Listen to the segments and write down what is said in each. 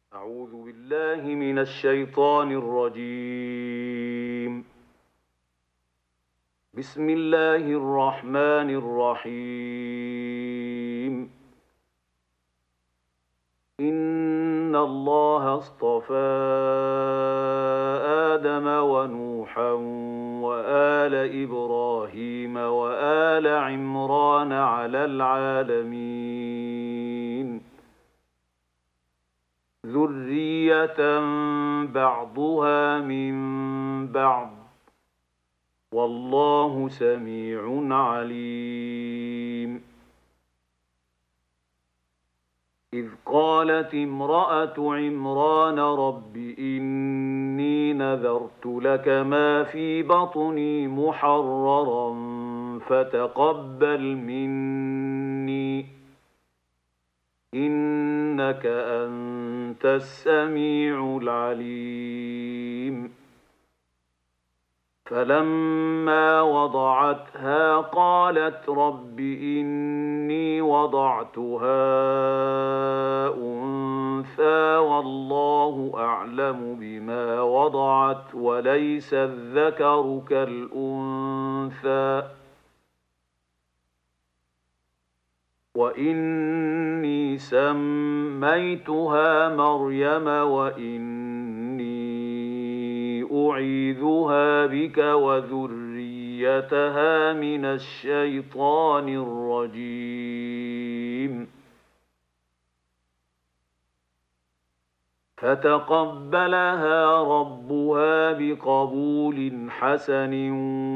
أعوذ بالله من الشيطان الرجيم. بسم الله الرحمن الرحيم. إن الله اصطفى آدم ونوحا وآل إبراهيم وآل عمران على العالمين ذرية بعضها من بعض، والله سميع عليم. إذ قالت امرأة عمران رب إني نذرت لك ما في بطني محررا فتقبل مني إنك أنت السميع العليم. فلما وضعتها قالت رب إني وضعتها أنثى والله أعلم بما وضعت وليس الذكر كالأنثى وإني سميتها مريم وإني أعيذها بك وذريتها من الشيطان الرجيم. فتقبلها ربها بقبول حسن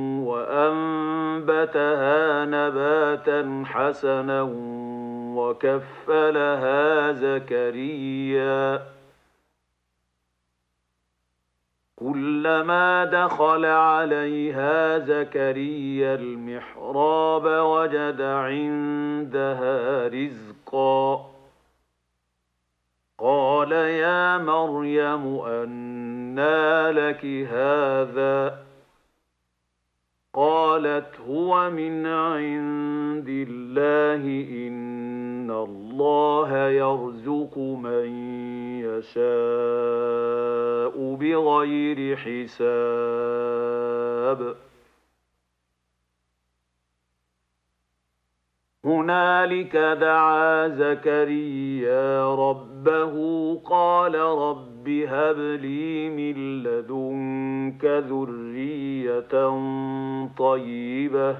وأنبتها نباتا حسنا وكفلها زكريا. كلما دخل عليها زكريا المحراب وجد عندها رزقا. قال يا مريم أنى لك هذا؟ قالت هو من عند الله إن الله يرزق من يشاء بغير حساب. هنالك دعا زكريا ربه قال رب هب لي من لدنك ذرية طيبة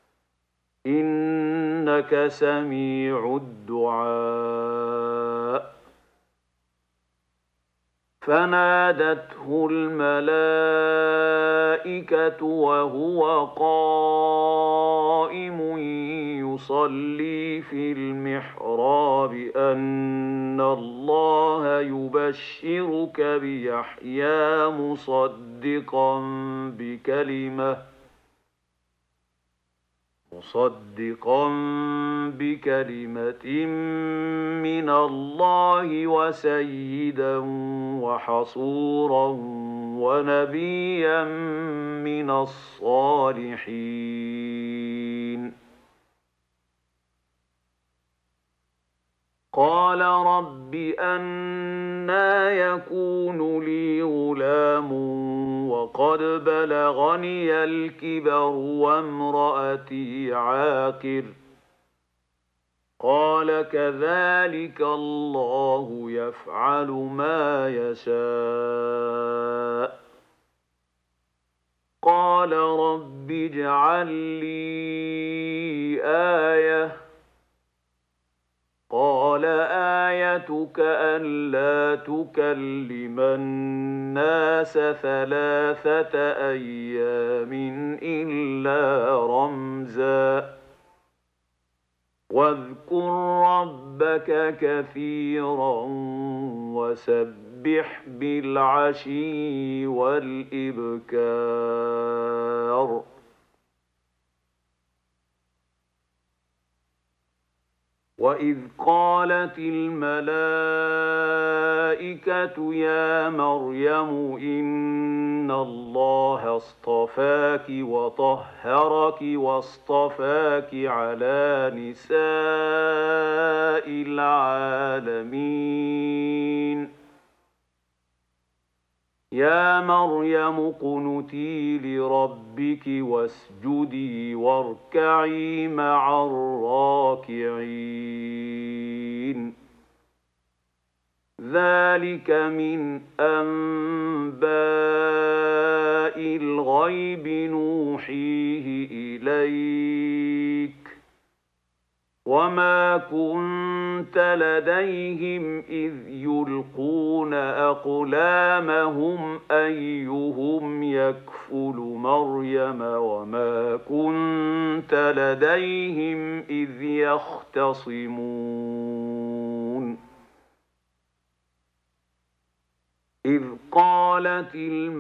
إنك سميع الدعاء. فنادته الملائكة وهو قائم يصلي في المحراب أن الله يبشرك بيحيى مصدقا بكلمة من الله وسيدا وحصورا ونبيا من الصالحين. قال رب أنى يكون لي غلام وقد بلغني الكبر وامرأتي عاقر. قال كذلك الله يفعل ما يشاء. قال رب اجعل لي آية. قال آيتك ألا تكلم الناس 3 أيام إلا رمزا واذكر ربك كثيرا وسبح بالعشي والإبكار. وإذ قالت الملائكة يا مريم إن الله اصطفاك وطهرك واصطفاك على نساء العالمين يا مريم اقنتي لربك واسجدي واركعي مع الراكعين ذلك من أنباء الغيب نوحيه إليك وما كنت لديهم إذ يلقون أقلامهم أيهم يكفل مريم وما كنت لديهم إذ يختصمون إذ قالت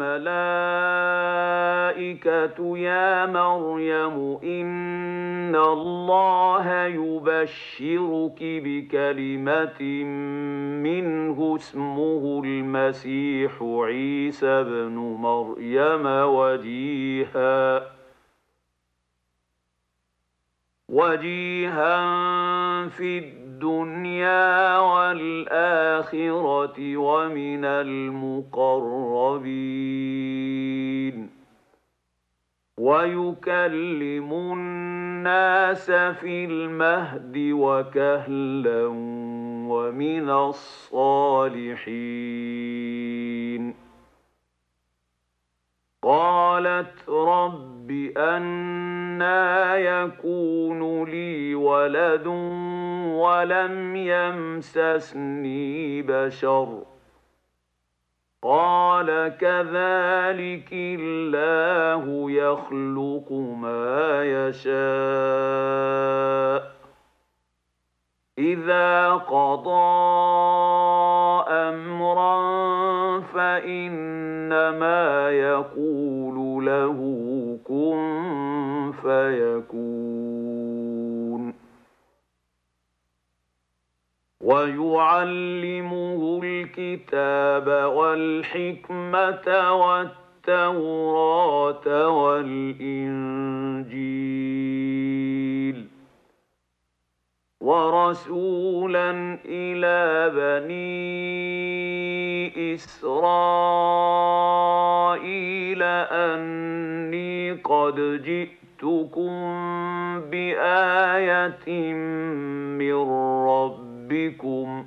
الملائكة يا مريم إن الله يبشرك بكلمة منه اسمه المسيح عيسى ابن مريم وجيها في الدنيا والآخرة ومن المقربين ويكلم الناس في المهد وكهلا ومن الصالحين قالت رب أنى يكون لي ولد ولم يمسسني بشر قال كذلك الله يخلق ما يشاء إذا قضى أمرا فإنما يقول له كن فيكون ويعلمه الكتاب والحكمة والتوراة والإنجيل ورسولا إلى بني إسرائيل أني قد جئتكم بآية من ربكم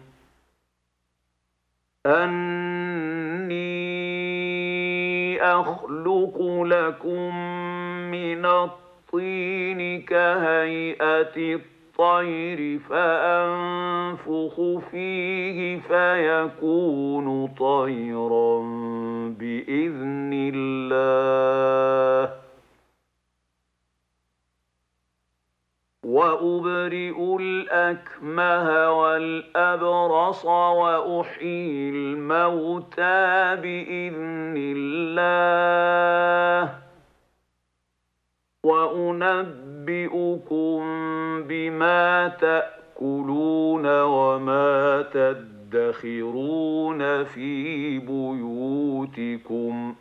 أني أخلق لكم من الطين كهيئة الطير فأنفخ فيه فيكون طيرا بإذن الله وأبرئ الأكمه والأبرص وأحيي الموتى بإذن الله وأنبئكم بما تأكلون وما تدخرون في بيوتكم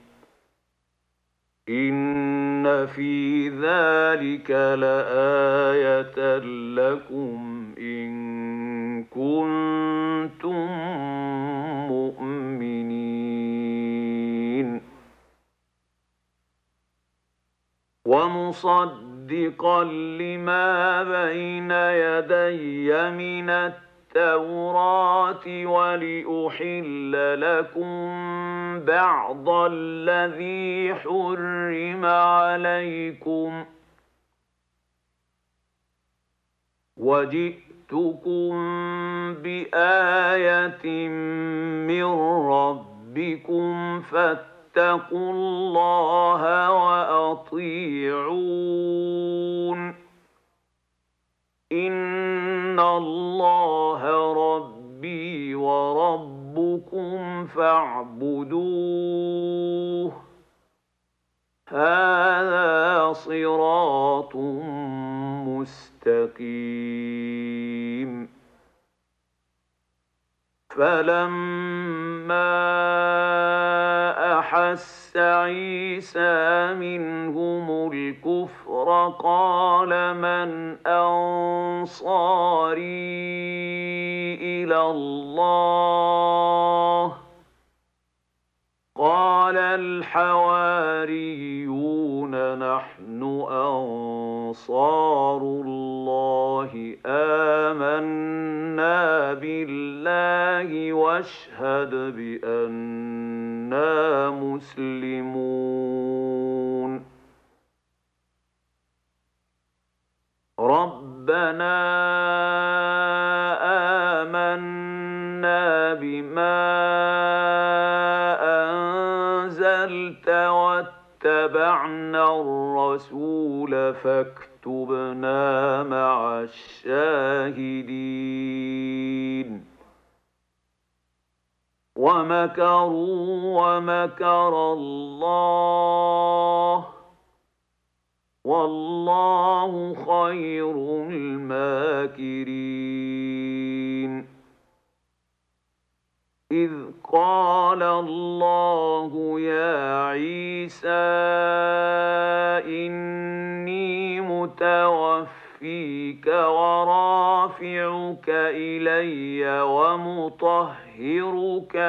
إن في ذلك لآية لكم إن كنتم مؤمنين ومصدقا لما بين يدي من التوراة ولأحل لكم بعض الذي حرم عليكم وجئتكم بآية من ربكم فاتقوا الله وأطيعون إن الله ربي وربكم فاعبدوه هذا صراط مستقيم فلما أحس عيسى منهم الكفر قال من أنصاري إلى الله قال الحواريون نحن أنصار الله آمنا بالله واشهد بأننا مسلمون ربنا آمنا بما أنزلت واتبعنا الرسول فاكتبنا مع الشاهدين ومكروا ومكر الله والله خير الماكرين إذ قال الله يا عيسى إني متوفيك ورافعك إلي ومطهرك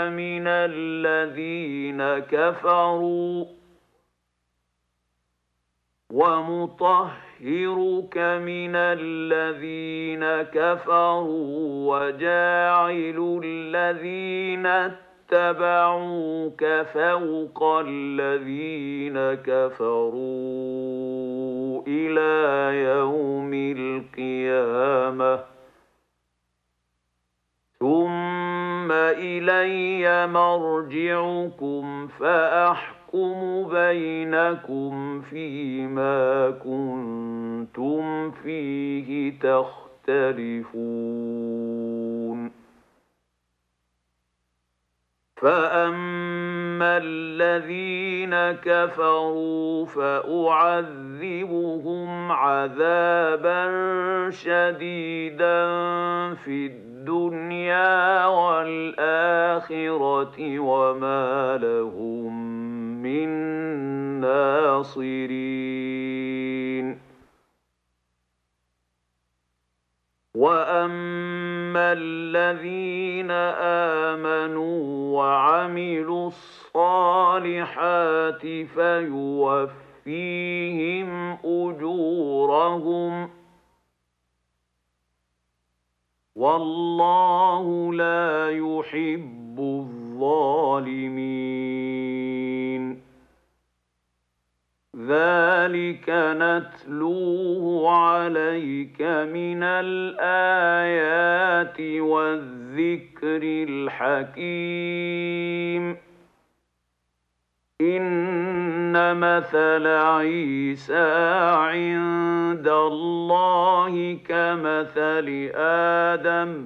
من الذين كفروا وجاعل الذين اتبعوك فوق الذين كفروا إلى يوم القيامة ثم إلي مرجعكم فأحكم بينكم فيما كنتم فيه تختلفون فأما الذين كفروا فأعذبهم عذابا شديدا في الدنيا والآخرة وما لهم من ناصرين وأما الذين آمنوا وعملوا الصالحات فيوفيهم أجورهم والله لا يحب الظالمين ذلك نتلوه عليك من الآيات والذكر الحكيم إن مثل عيسى عند الله كمثل آدم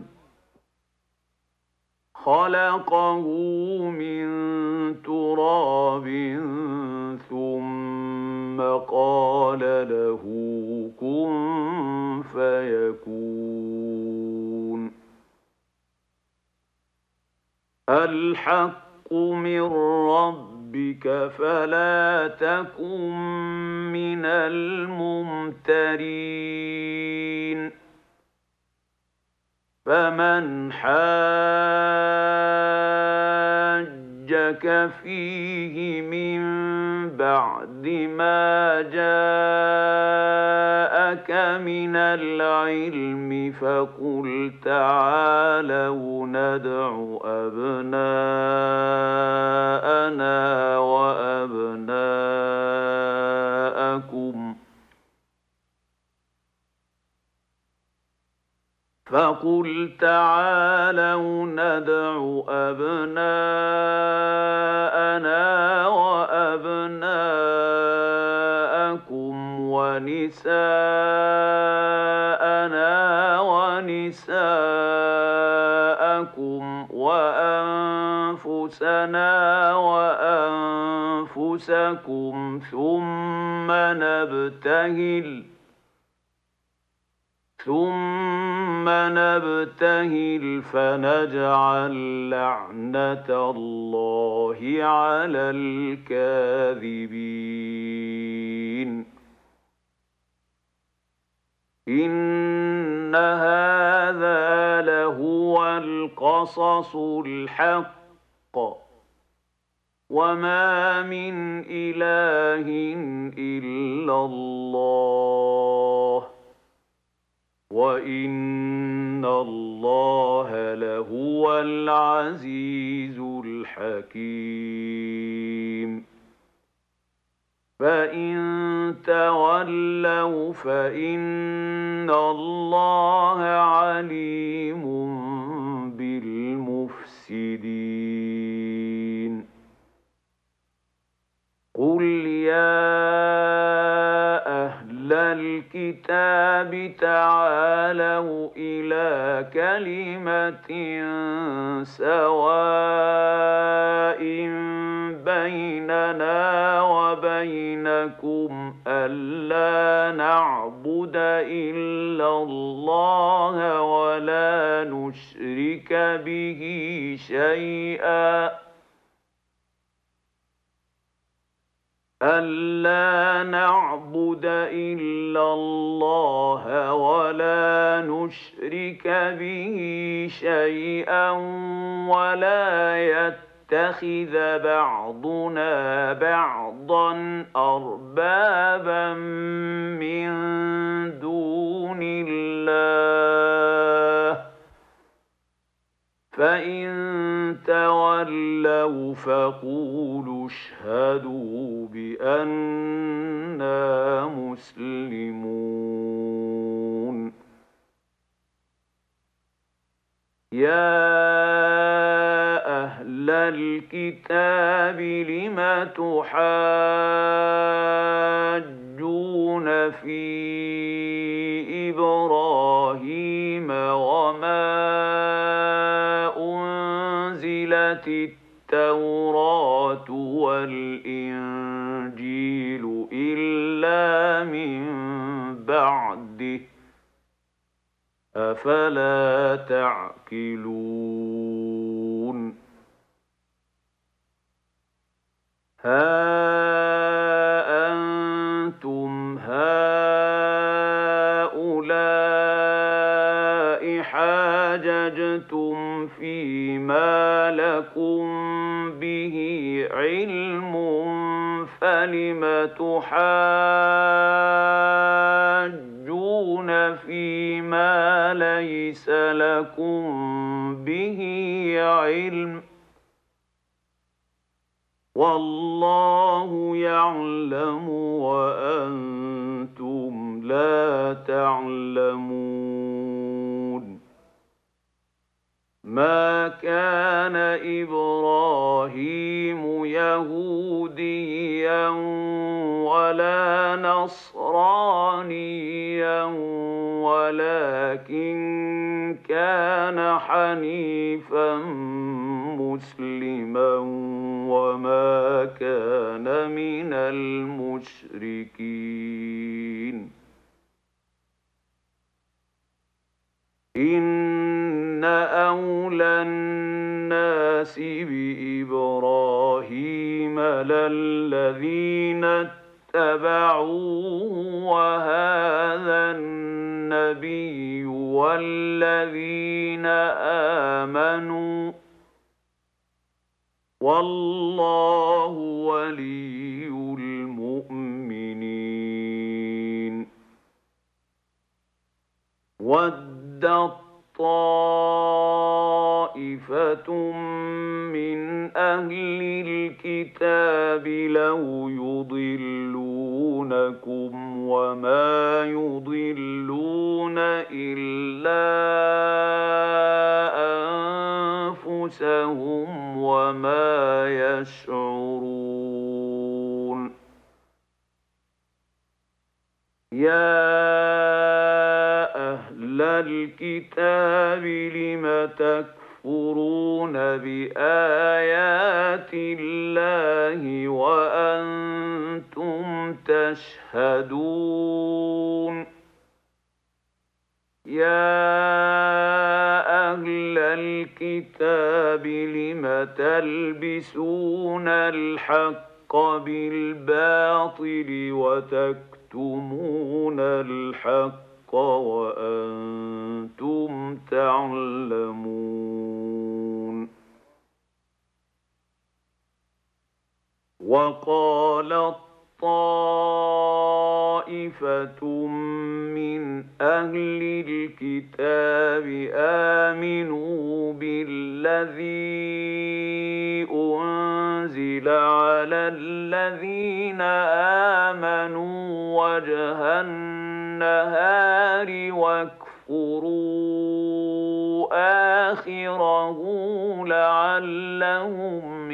خلقه من تراب ثم قال له كن فيكون الحق من ربك فلا تكن من الممترين فمن حاجك فيه من بعد ما جاءك من العلم فقل تعالوا ندع أبناءنا وأبناءكم ونساءنا ونساءكم وأنفسنا وأنفسكم ثم نبتهل فنجعل لعنة الله على الكاذبين إن هذا لهو القصص الحق وما من إله إلا الله وإن الله لهو العزيز الحكيم فإن تولوا فإن الله عليم بالمفسدين قل يا أهل الكتاب تعالوا إلى كلمة سواء بيننا وبينكم ألا نعبد إلا الله ولا نشرك به شيئا ولا نشرك به شيئا ولا يتخذ بعضنا بعضا أربابا من دون الله فإن تولوا فقولوا اشهدوا بأننا مسلمون يا أهل الكتاب لم تحاجون في إبراهيم وما أنزلت التوراة والإنجيل إلا من بعده أفلا تعقلون ها أنتم هؤلاء حاججتم فيما لكم به علم فلم تحاجون فيما ليس لكم به علم والله يعلم وأنتم لا تعلمون ما كان إبراهيم يهوديا ولا نصرانيا ولكن كان حنيفا مسلما وما كان من المشركين إن أولى الناس بإبراهيم للذين اتبعوه وهذا النبي والذين آمنوا والله ولي المؤمنين ودت طائفة من أهل الكتاب لو يضلونكم وما يضلون إلا أنفسهم وما يشعرون يا أهل الكتاب لم تكفرون بآيات الله وأنتم تشهدون يا أهل الكتاب لم تلبسون الحق بالباطل وتكتمون الحق وأنتم تعلمون وقالت طائفة من أهل الكتاب آمنوا بالذي أنزل على الذين آمنوا وجه النهار واكفروا آخره لعلهم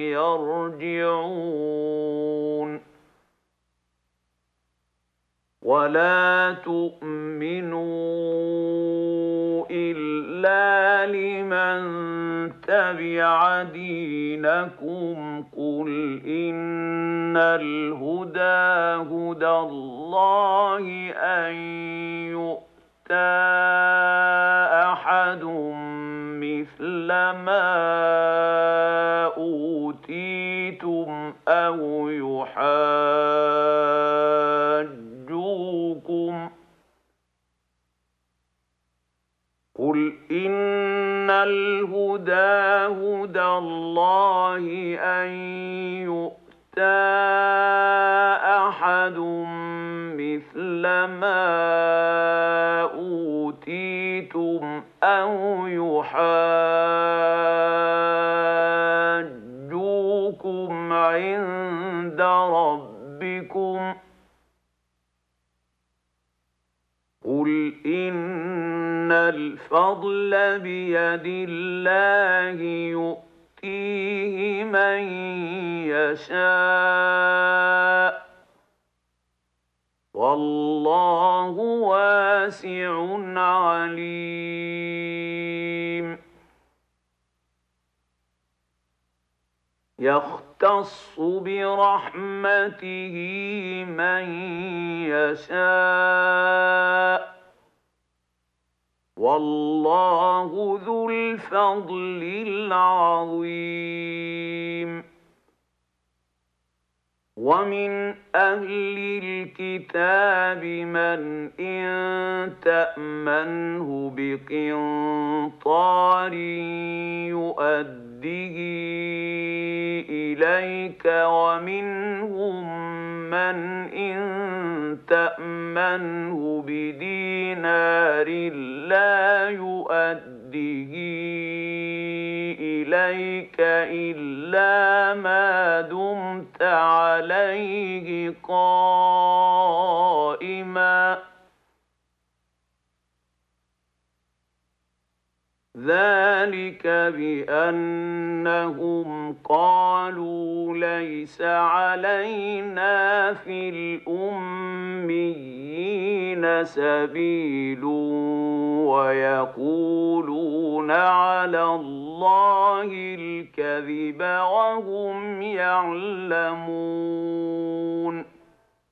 يرجعون ولا تؤمنوا إلا لمن تبع دينكم قل إن الهدى هدى الله أن يؤتى أحد مثل ما أوتيتم أو يحاجوكم قل إن الهدى هدى الله أن يؤتى أحد مثل ما أوتيتم أو يحاجوكم عند ربكم قل إن الفضل بيد الله يؤتيه من يشاء والله واسع عليم يختص برحمته من يشاء والله ذو الفضل العظيم ومن أهل الكتاب من إن تأمنه بقنطار يؤده إليك ومنهم من إن تأمنه بدينار لا يؤده إليك إلا ما دمت عليه قائما ذلك بأنهم قالوا ليس علينا في الأميين سبيل ويقولون على الله الكذب وهم يعلمون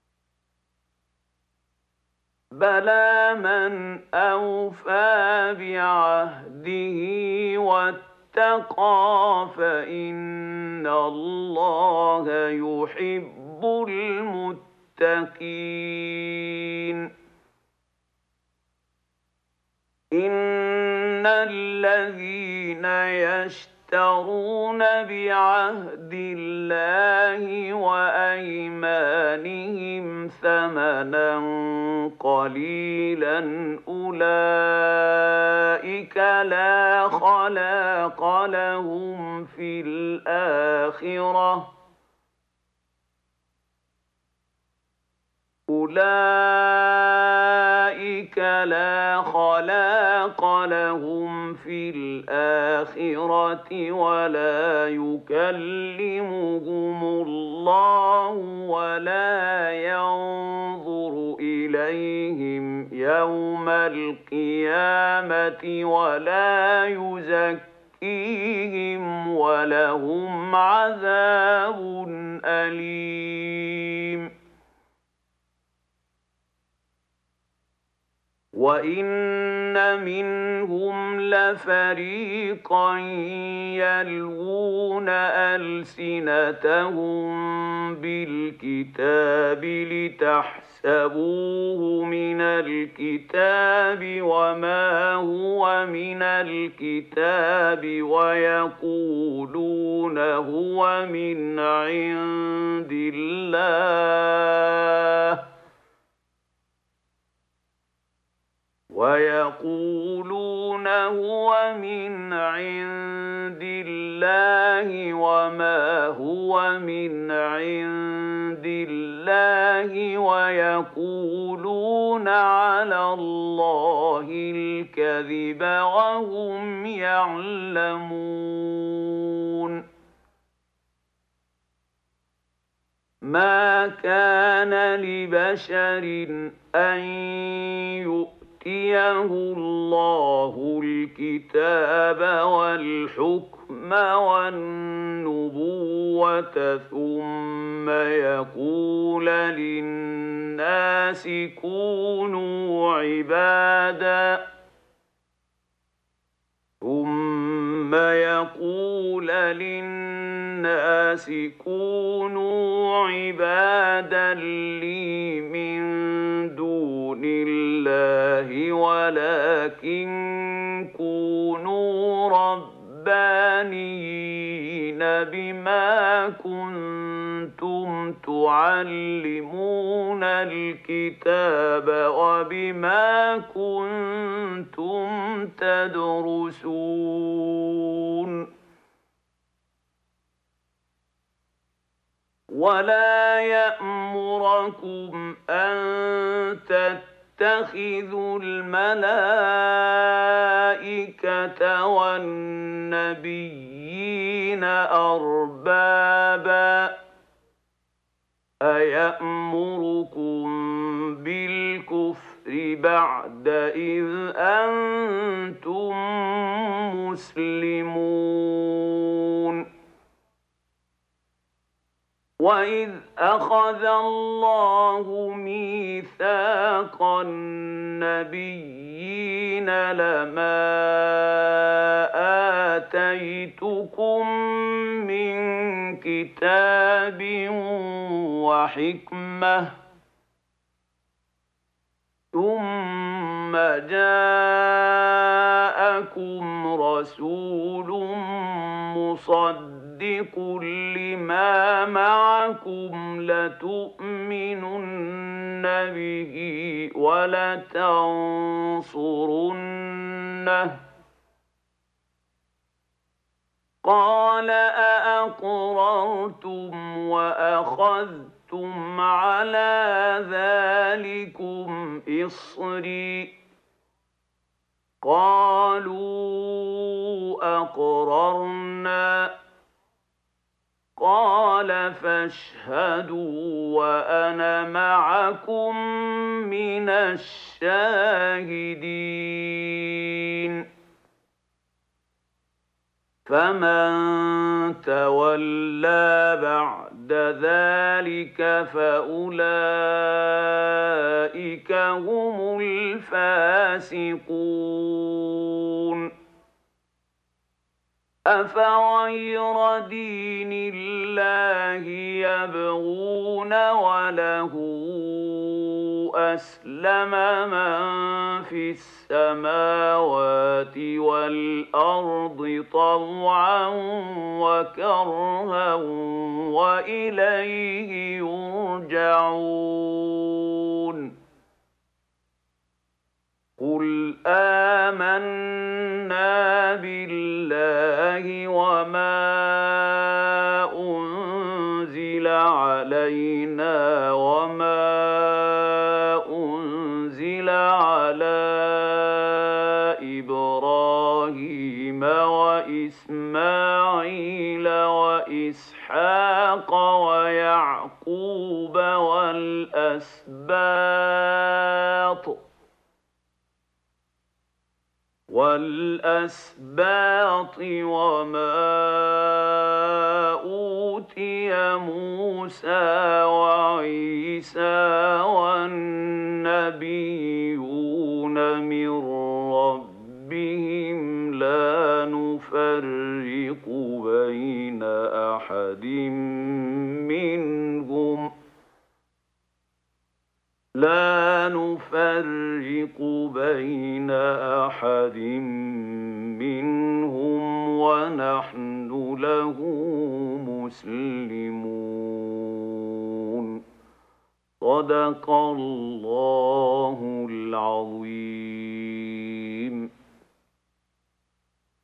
بلى من أوفى بعهده واتقى فإن الله يحب المتقين إن الذين يشترون بعهد الله وأيمانهم ثمنا قليلا أولئك لا خلاق لهم في الآخرة أولئك لا خلاق لهم في الآخرة ولا يكلمهم الله ولا ينظر إليهم يوم القيامة ولا يزكيهم ولهم عذاب أليم وإن منهم لفريقا يلوون ألسنتهم بالكتاب لتحسبوه من الكتاب وما هو من الكتاب ويقولون هو من عند الله ويقولون هو من عند الله وما هو من عند الله ويقولون على الله الكذب وهم يعلمون ما كان لبشر أن يؤتيه الله الكتاب والحكم والنبوة ثم يقول للناس كونوا عبادا لي من دون الله ولكن كونوا ربانيين بما كنتم تعلمون الكتاب وبما كنتم تدرسون ولا يأمركم أن تتخذوا الملائكة والنبيين أربابا أيأمركم بالكفر بعد إذ أنتم مسلمون وَإِذْ أَخَذَ اللَّهُ مِيثَاقَ النَّبِيِّينَ لَمَا آتَيْتُكُم مِّن كِتَابٍ وَحِكْمَةٍ ثُمَّ جَاءَكُمْ رَسُولٌ مُّصَدِّقٌ لما معكم لتؤمنن به ولتنصرنه قال أأقررتم وأخذتم على ذلكم إصري قالوا أقررنا قال فاشهدوا وأنا معكم من الشاهدين فمن تولى بعد ذلك فأولئك هم الفاسقون أفغير دين الله يبغون وله أسلم من في السماوات والأرض طوعا وكرها وإليه يرجعون قل آمنا بالله وما أنزل علينا وما أنزل على إبراهيم وإسماعيل وإسحاق ويعقوب والأسباط وما أوتي موسى وعيسى والنبيون من ربهم لا نفرق بين أحد منهم ونحن له مسلمون. صدق الله العظيم.